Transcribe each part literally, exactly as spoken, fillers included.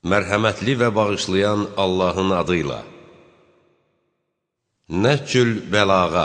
Mərhəmətli və bağışlayan Allahın adıyla. Nəhcül bəlağa.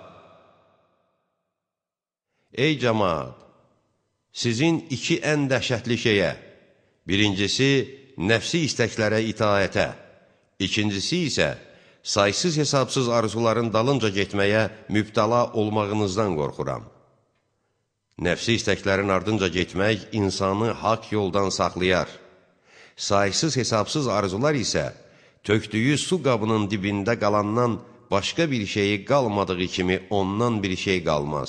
Ey cəmaat! Sizin iki ən dəhşətli şeyə, birincisi, nəfsi istəklərə itaətə, ikincisi isə saysız hesabsız arzuların dalınca getməyə mübtəla olmağınızdan qorxuram. Nəfsi istəklərin ardınca getmək insanı haqq yoldan saxlayar. Saysız hesabsız arzular isə tökdüyü su qabının dibində qalandan başqa bir şeyi qalmadığı kimi ondan bir şey qalmaz.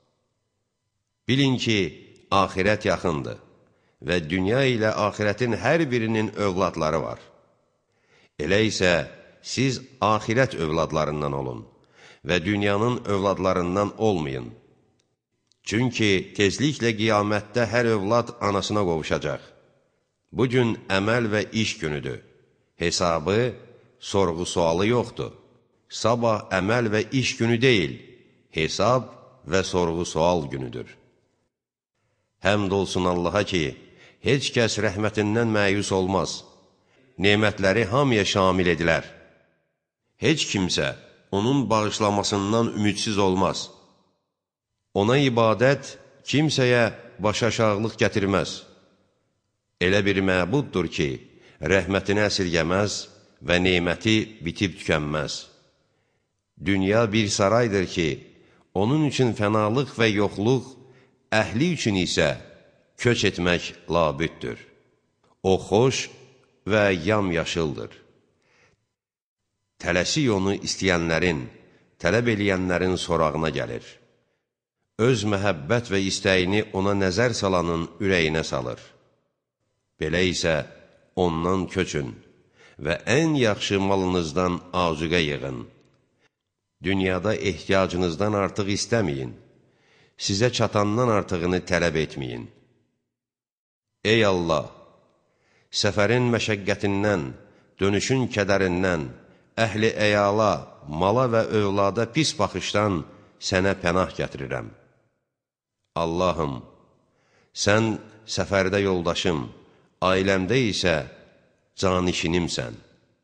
Bilin ki, axirət yaxındır və dünya ilə axirətin hər birinin övladları var. Elə isə siz axirət övladlarından olun və dünyanın övladlarından olmayın. Çünki tezliklə qiyamətdə hər övlad anasına qovuşacaq. Bugün əməl və iş günüdür. Hesabı, sorğu-sualı yoxdur. Sabah əməl və iş günü deyil, hesab və sorğu-sual günüdür. Həmd olsun Allaha ki, heç kəs rəhmətindən məyus olmaz. Nemətləri hamıya şamil edilər. Heç kimsə onun bağışlamasından ümidsiz olmaz. Ona ibadət kimsəyə başaşağılıq gətirməz. Elə bir məbuddur ki, rəhmətini əsirgəməz və neməti bitib tükənməz. Dünya bir saraydır ki, onun üçün fənalıq və yoxluq, əhli üçün isə köç etmək labüddür. O xoş və yamyaşıldır. Tələsik onu istəyənlərin, tələb eləyənlərin sorağına gəlir. Öz məhəbbət və istəyini ona nəzər salanın ürəyinə salır. Belə isə ondan köçün və ən yaxşı malınızdan azuqə yığın. Dünyada ehtiyacınızdan artıq istəməyin, sizə çatandan artığını tələb etməyin. Ey Allah! Səfərin məşəqqətindən, dönüşün kədərindən, əhli əyala, mala və övlada pis baxışdan sənə pənah gətirirəm. Allahım, sən səfərdə yoldaşım, ailəmdə isə canişinimsən.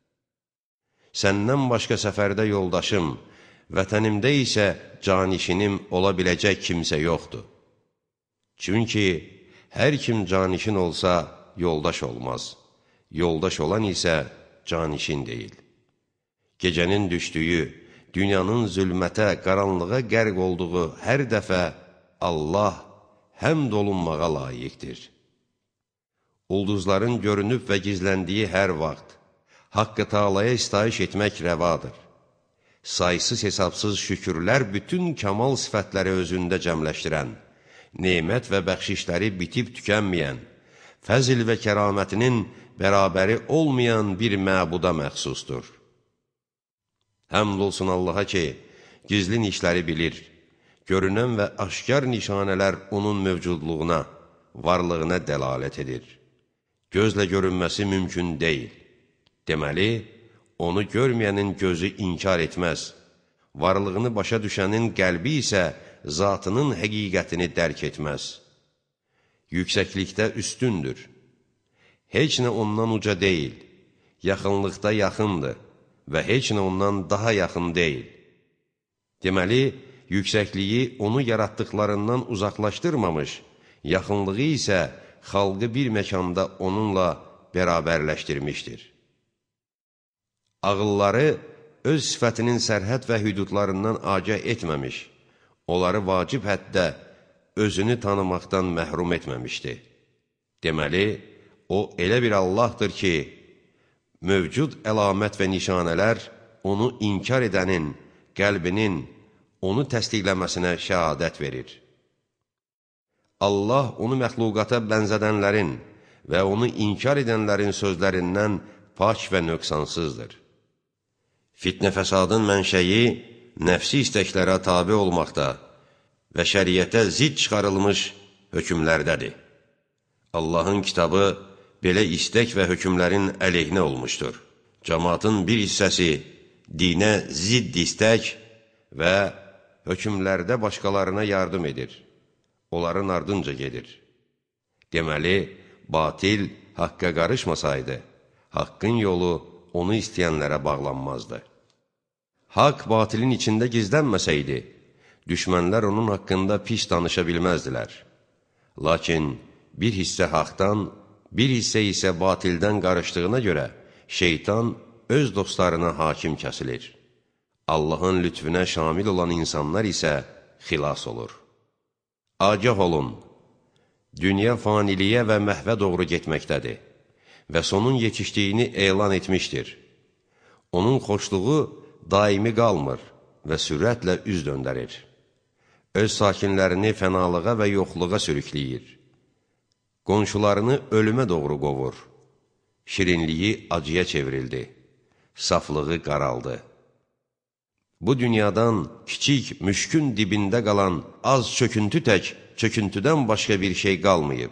Səndən başqa səfərdə yoldaşım, vətənimdə isə canişinim ola biləcək kimsə yoxdur. Çünki hər kim canişin olsa yoldaş olmaz, yoldaş olan isə canişin deyil. Gecənin düşdüyü, dünyanın zülmətə, qaranlığa qərq olduğu hər dəfə Allah həmd olunmağa layiqdir. Ulduzların görünüb və gizləndiyi hər vaxt, Haqqı Taalaya istayiş etmək rəvadır. Saysız hesabsız şükürlər bütün kamal sifətləri özündə cəmləşdirən, nemət və bəxşişləri bitib tükənməyən, fəzil və kəramətinin bərabəri olmayan bir məbuda məxsusdur. Həmd olsun Allaha ki, gizlin işləri bilir, görünən və aşkar nişanələr onun mövcudluğuna, varlığına dəlalət edir. Gözlə görünməsi mümkün deyil. Deməli, onu görməyənin gözü inkar etməz. Varlığını başa düşənin qəlbi isə zatının həqiqətini dərk etməz. Yüksəklikdə üstündür. Heç nə ondan uca deyil. Yaxınlıqda yaxındır və heç nə ondan daha yaxın deyil. Deməli, yüksəkliyi onu yaratdıqlarından uzaqlaşdırmamış, yaxınlığı isə xalqı bir məkanda onunla bərabərləşdirmişdir. Ağılları öz sifətinin sərhəd və hüdudlarından agah etməmiş, onları vacib həddə özünü tanımaqdan məhrum etməmişdir. Deməli, o elə bir Allahdır ki, mövcud əlamət və nişanələr onu inkar edənin, qəlbinin onu təsdiqləməsinə şəhadət verir. Allah onu məxluqata bənzədənlərin və onu inkar edənlərin sözlərindən pak və nöqsansızdır. Fitnə fəsadın mənşəyi nəfsi istəklərə tabi olmaqda və şəriətə zid çıxarılmış hökmlərdədir. Allahın kitabı belə istək və hökmlərin əleyhinə olmuşdur. Cəmaatın bir hissəsi dinə zidd istək və hökmlərdə başqalarına yardım edir. Onların ardınca gedir. Deməli, batil haqqa qarışmasaydı, haqqın yolu onu istəyənlərə bağlanmazdı. Haqq batilin içində gizlənməsəydi, düşmənlər onun haqqında pis danışa bilməzdilər. Lakin bir hissə haqdan, bir hissə isə batildən qarışdığına görə şeytan öz dostlarına hakim kəsilir. Allahın lütfüne şamil olan insanlar isə xilas olur. Agah olun, dünya faniliyə və məhvə doğru getməkdədir və sonun yetişdiyini elan etmişdir. Onun xoşluğu daimi qalmır və sürətlə üz döndərir. Öz sakinlərini fənalığa və yoxluğa sürükləyir. Qonşularını ölümə doğru qovur. Şirinliyi acıya çevrildi. Saflığı qaraldı. Bu dünyadan kiçik, müşkün dibində qalan az çöküntü tək, çöküntüdən başqa bir şey qalmayıb.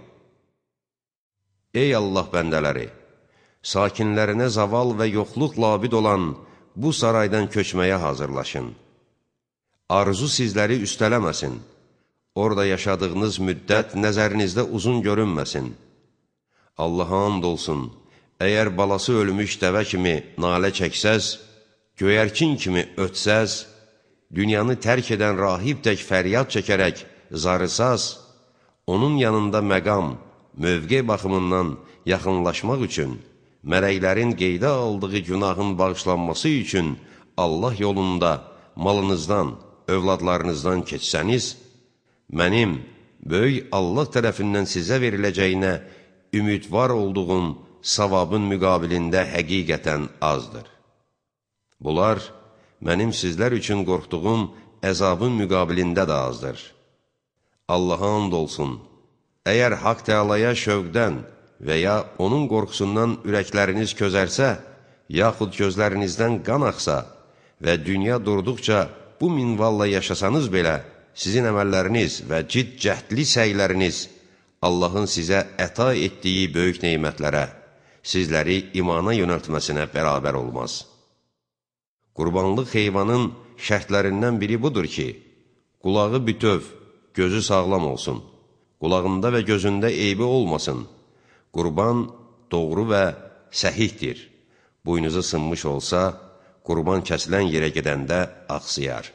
Ey Allah bəndələri! Sakinlərinə zaval və yoxluq labid olan bu saraydan köçməyə hazırlaşın. Arzu sizləri üstələməsin. Orada yaşadığınız müddət nəzərinizdə uzun görünməsin. Allaha and olsun, əgər balası ölmüş dəvə kimi nalə çəksəz, göyərkin kimi ötsəz, dünyanı tərk edən rahib tək fəryad çəkərək zarısaz, onun yanında məqam, mövqe baxımından yaxınlaşmaq üçün, mələklərin qeydə aldığı günahın bağışlanması üçün Allah yolunda malınızdan, övladlarınızdan keçsəniz, mənim böyük Allah tərəfindən sizə veriləcəyinə ümidvar olduğum savabın müqabilində həqiqətən azdır. Bunlar, mənim sizlər üçün qorxduğum əzabın müqabilində də azdır. Allaha and olsun, əgər Haqq Teala'ya şövqdən və ya onun qorxusundan ürəkləriniz közərsə, yaxud gözlərinizdən qan axsa və dünya durduqca bu minvalla yaşasanız belə, sizin əməlləriniz və cid cəhdli səyləriniz Allahın sizə əta etdiyi böyük neymətlərə, sizləri imana yönəltməsinə bərabər olmaz. Qurbanlıq heyvanın şərtlərindən biri budur ki, qulağı bütöv, gözü sağlam olsun, qulağında və gözündə eybi olmasın. Qurban doğru və səhihdir. Buynuzu sınmış olsa, qurban kəsilən yerə gedəndə axsıyar.